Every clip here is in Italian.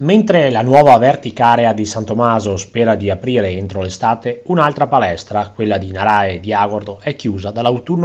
Mentre la nuova verticarea di San Tommaso spera di aprire entro l'estate, un'altra palestra, quella di Narae di Agordo, è chiusa dall'autunno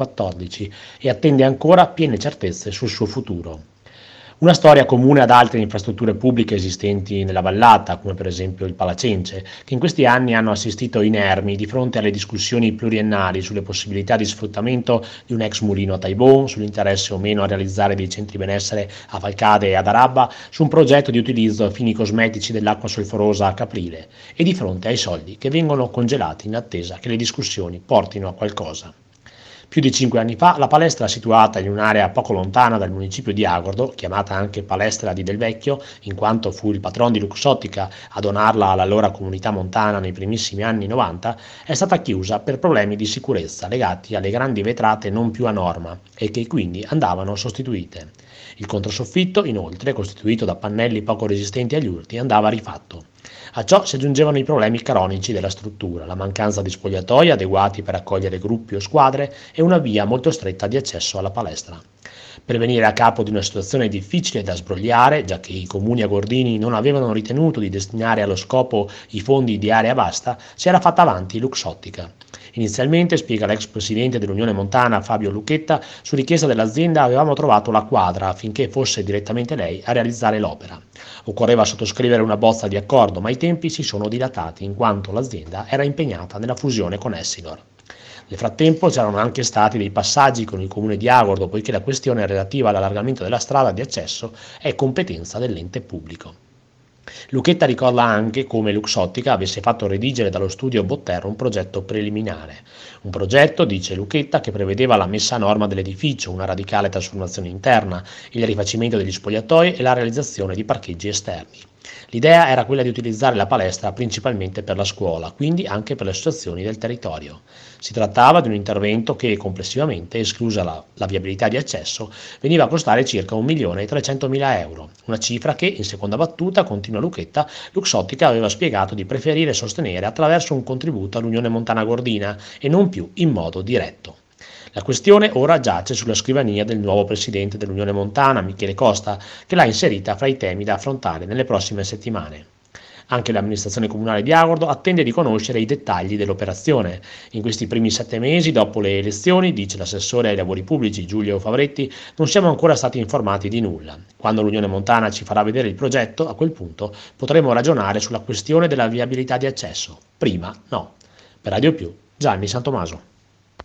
2014 e attende ancora piene certezze sul suo futuro. Una storia comune ad altre infrastrutture pubbliche esistenti nella vallata, come per esempio il Palacense, che in questi anni hanno assistito inermi di fronte alle discussioni pluriennali sulle possibilità di sfruttamento di un ex mulino a Taibon, sull'interesse o meno a realizzare dei centri benessere a Falcade e ad Arabba, su un progetto di utilizzo a fini cosmetici dell'acqua solforosa a Caprile e di fronte ai soldi che vengono congelati in attesa che le discussioni portino a qualcosa. Più di 5 anni fa la palestra situata in un'area poco lontana dal municipio di Agordo, chiamata anche Palestra di Del Vecchio, in quanto fu il patron di Luxottica a donarla all'allora comunità montana nei primissimi anni 90, è stata chiusa per problemi di sicurezza legati alle grandi vetrate non più a norma e che quindi andavano sostituite. Il controsoffitto, inoltre, costituito da pannelli poco resistenti agli urti, andava rifatto. A ciò si aggiungevano i problemi cronici della struttura, la mancanza di spogliatoi adeguati per accogliere gruppi o squadre e una via molto stretta di accesso alla palestra. Per venire a capo di una situazione difficile da sbrogliare, già che i comuni agordini non avevano ritenuto di destinare allo scopo i fondi di area vasta, si era fatta avanti Luxottica. Inizialmente, spiega l'ex presidente dell'Unione Montana Fabio Lucchetta, su richiesta dell'azienda avevamo trovato la quadra affinché fosse direttamente lei a realizzare l'opera. Occorreva sottoscrivere una bozza di accordo, ma i tempi si sono dilatati in quanto l'azienda era impegnata nella fusione con Essilor. Nel frattempo c'erano anche stati dei passaggi con il comune di Agordo, poiché la questione relativa all'allargamento della strada di accesso è competenza dell'ente pubblico. Lucchetta ricorda anche come Luxottica avesse fatto redigere dallo studio Botterro un progetto preliminare. Un progetto, dice Lucchetta, che prevedeva la messa a norma dell'edificio, una radicale trasformazione interna, il rifacimento degli spogliatoi e la realizzazione di parcheggi esterni. L'idea era quella di utilizzare la palestra principalmente per la scuola, quindi anche per le associazioni del territorio. Si trattava di un intervento che complessivamente, esclusa la viabilità di accesso, veniva a costare circa 1.300.000 euro, una cifra che, in seconda battuta, continua Lucchetta, Luxottica aveva spiegato di preferire sostenere attraverso un contributo all'Unione Montana Gordina e non più in modo diretto. La questione ora giace sulla scrivania del nuovo presidente dell'Unione Montana, Michele Costa, che l'ha inserita fra i temi da affrontare nelle prossime settimane. Anche l'amministrazione comunale di Agordo attende di conoscere i dettagli dell'operazione. In questi primi 7 mesi, dopo le elezioni, dice l'assessore ai lavori pubblici Giulio Favretti, non siamo ancora stati informati di nulla. Quando l'Unione Montana ci farà vedere il progetto, a quel punto potremo ragionare sulla questione della viabilità di accesso. Prima no. Per Radio Più, Gianni Santomaso.